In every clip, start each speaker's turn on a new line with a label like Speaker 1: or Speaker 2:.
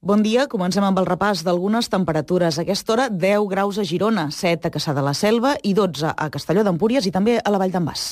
Speaker 1: Bon dia, comencem amb el repàs d'algunes temperatures. A aquesta hora, 10 graus a Girona, 7 a Cassà de la Selva i 12 a Castelló d'Empúries i també a la Vall d'en Bas.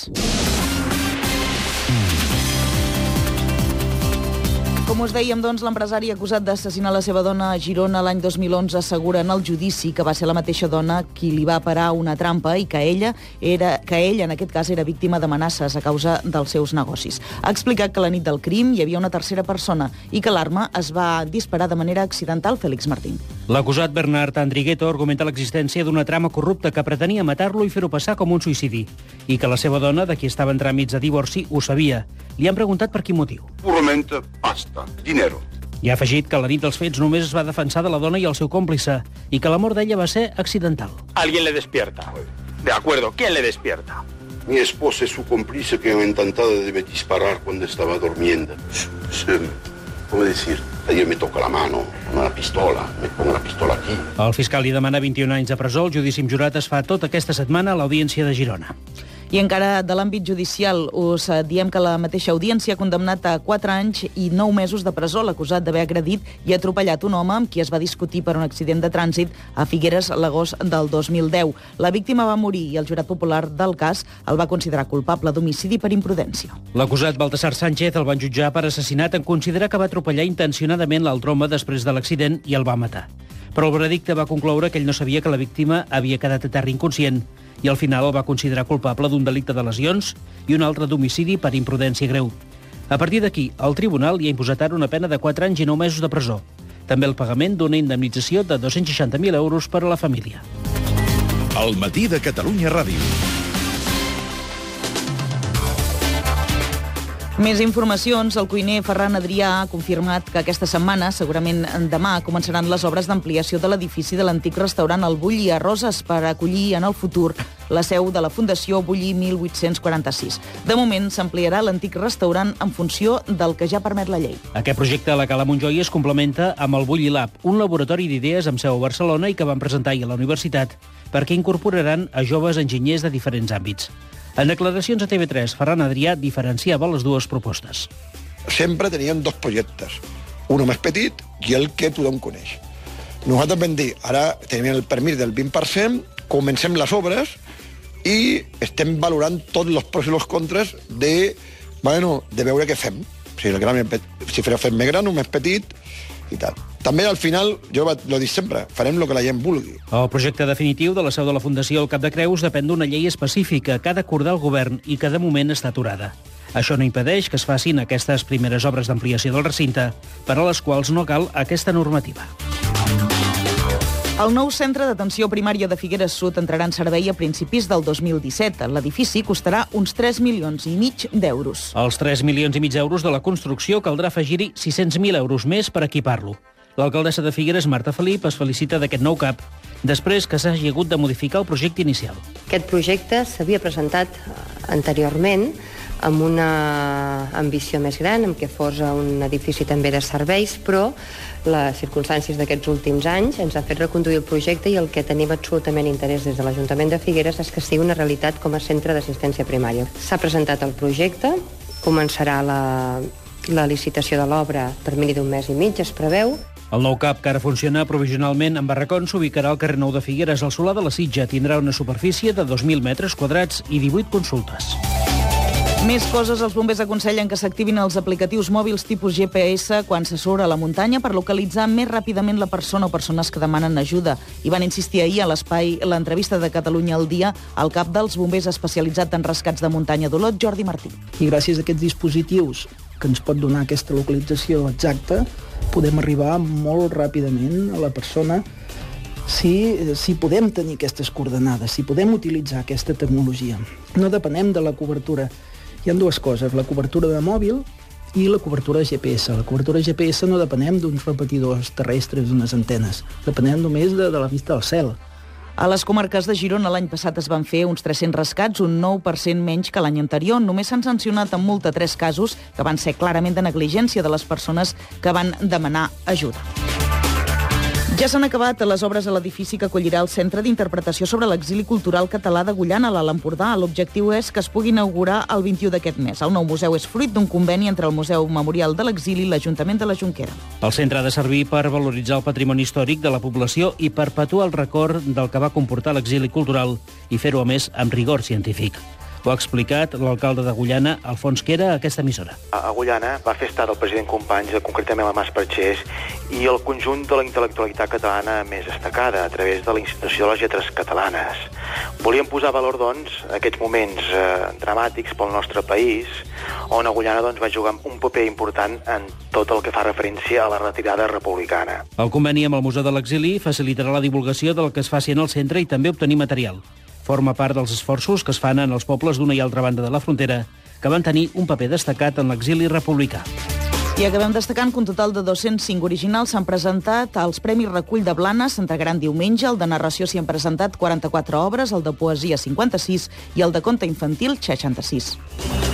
Speaker 1: Com us dèiem, doncs, l'empresari acusat d'assassinar la seva dona a Girona l'any 2011 assegura en el judici que va ser la mateixa dona qui li va parar una trampa i que ell, en aquest cas, era víctima d'amenaces a causa dels seus negocis. Ha explicat que la nit del crim hi havia una tercera persona i que l'arma es va disparar de manera accidental. Félix Martín.
Speaker 2: L'acusat Bernard Andrigueto argumenta l'existència d'una trama corrupta que pretenia matar-lo i fer-ho passar com un suïcidi i que la seva dona, de qui estava en tràmits de divorci, ho sabia. Li han preguntat per quin motiu.
Speaker 3: Puramente pasta, dinero.
Speaker 2: I ha afegit que la nit dels fets només es va defensar de la dona i el seu còmplice i que la mort d'ella va ser accidental.
Speaker 3: Alguien le despierta. De acuerdo, ¿quién le despierta? Mi esposa es su cómplice que ha intentado de disparar cuando estaba durmiendo. ¿Cómo decir? Ayer me toca la mano, una pistola, me pongo la pistola aquí.
Speaker 2: El fiscal li demana 21 anys de presó. El judici amb jurat es fa tota aquesta setmana a l'Audiència de Girona.
Speaker 1: I encara de l'àmbit judicial us diem que la mateixa audiència ha condemnat a 4 anys i 9 mesos de presó l'acusat d'haver agredit i atropellat un home amb qui es va discutir per un accident de trànsit a Figueres l'agost del 2010. La víctima va morir i el jurat popular del cas el va considerar culpable d'homicidi per imprudència.
Speaker 2: L'acusat Baltasar Sánchez el van jutjar per assassinat en considerar que va atropellar intencionadament l'altre home després de l'accident i el va matar. Però el veredicte va concloure que ell no sabia que la víctima havia quedat a terra inconscient i al final el va considerar culpable d'un delicte de lesions i un altre d'homicidi per imprudència greu. A partir d'aquí, el tribunal li ha imposat ara una pena de 4 anys i 9 mesos de presó. També el pagament d'una indemnització de 260.000 euros per a la família.
Speaker 4: El matí de Catalunya Ràdio.
Speaker 1: Més informacions. El cuiner Ferran Adrià ha confirmat que aquesta setmana, segurament demà, començaran les obres d'ampliació de l'edifici de l'antic restaurant El Bulli a Roses per acollir en el futur la seu de la Fundació Bulli 1846. De moment, s'ampliarà l'antic restaurant en funció del que ja permet la llei.
Speaker 2: Aquest projecte a la Cala Montjoi es complementa amb el Bulli Lab, un laboratori d'idees amb seu a Barcelona i que van presentar ahir a la universitat perquè incorporaran a joves enginyers de diferents àmbits. En declaracions a TV3, Ferran Adrià diferenciava les dues propostes.
Speaker 5: Sempre teníem dos projectes, un més petit i el que tothom coneix. Nosaltres vam dir, ara tenim el permís del 20%, comencem les obres i estem valorant tots els pros i els contres de veure què fem. Si fem més gran o més petit i tal. També, al final, jo ho dic sempre, farem el que la gent vulgui.
Speaker 2: El projecte definitiu de la seu de la Fundació al Cap de Creus depèn d'una llei específica que ha d'acordar el govern i que de moment està aturada. Això no impedeix que es facin aquestes primeres obres d'ampliació del recinte, per a les quals no cal aquesta normativa.
Speaker 1: El nou centre d'atenció primària de Figueres Sud entrarà en servei a principis del 2017. L'edifici costarà uns 3,5 milions d'euros.
Speaker 2: Als 3,5 milions d'euros de la construcció caldrà afegir-hi 600.000 euros més per equipar-lo. L'alcaldessa de Figueres, Marta Felip, es felicita d'aquest nou CAP, després que s'hagi hagut de modificar el projecte inicial.
Speaker 6: Aquest projecte s'havia presentat anteriorment amb una ambició més gran, amb què fos un edifici també de serveis, però les circumstàncies d'aquests últims anys ens han fet reconduir el projecte i el que tenim absolutament interès des de l'Ajuntament de Figueres és que sigui una realitat com a centre d'assistència primària. S'ha presentat el projecte, començarà la licitació de l'obra per termini d'un mes i mig, es preveu.
Speaker 2: El nou CAP, que ara funciona provisionalment en barracons, s'ubicarà al carrer Nou de Figueres. Al Solà de la Sitja tindrà una superfície de 2.000 metres quadrats i 18 consultes.
Speaker 1: Més coses. Els bombers aconsellen que s'activin els aplicatius mòbils tipus GPS quan se surt a la muntanya per localitzar més ràpidament la persona o persones que demanen ajuda. I van insistir ahir a l'espai l'entrevista de Catalunya al dia al cap dels bombers especialitzat en rescats de muntanya d'Olot, Jordi Martí.
Speaker 7: I gràcies a aquests dispositius que ens pot donar aquesta localització exacta, podem arribar molt ràpidament a la persona si podem tenir aquestes coordenades, si podem utilitzar aquesta tecnologia. No depenem de la cobertura. Hi ha dues coses, la cobertura de mòbil i la cobertura de GPS. La cobertura de GPS no depenem d'uns repetidors terrestres, d'unes antenes. Depenem només de la vista del cel.
Speaker 1: A les comarques de Girona l'any passat es van fer uns 300 rescats, un 9% menys que l'any anterior. Només s'han sancionat amb multa 3 casos que van ser clarament de negligència de les persones que van demanar ajuda. Ja s'han acabat les obres a l'edifici que acollirà el Centre d'Interpretació sobre l'Exili Cultural Català d'Agullana a l'Alt Empordà. L'objectiu és que es pugui inaugurar el 21 d'aquest mes. El nou museu és fruit d'un conveni entre el Museu Memorial de l'Exili i l'Ajuntament de la Jonquera.
Speaker 2: El centre ha de servir per valoritzar el patrimoni històric de la població i perpetuar el record del que va comportar l'exili cultural i fer-ho, a més, amb rigor científic. Ho ha explicat l'alcalde d'Agullana, Alfons Quera, a aquesta emissora.
Speaker 8: A Agullana va fer estar el president Companys, concretament la Mas Perxés, i el conjunt de la intel·lectualitat catalana més destacada a través de la Institució de les Lletres Catalanes. Volíem posar valor, doncs, aquests moments dramàtics pel nostre país, on Agullana va jugar un paper important en tot el que fa referència a la retirada republicana.
Speaker 2: El conveni amb el Museu de l'Exili facilitarà la divulgació del que es faci en el centre i també obtenir material. Forma part dels esforços que es fan en els pobles d'una i altra banda de la frontera, que van tenir un paper destacat en l'exili republicà.
Speaker 1: I acabem destacant que un total de 205 originals s'han presentat als Premis Recull de Blanes, s'entregaran diumenge. El de narració s'hi han presentat 44 obres, el de poesia 56 i el de conte infantil 66.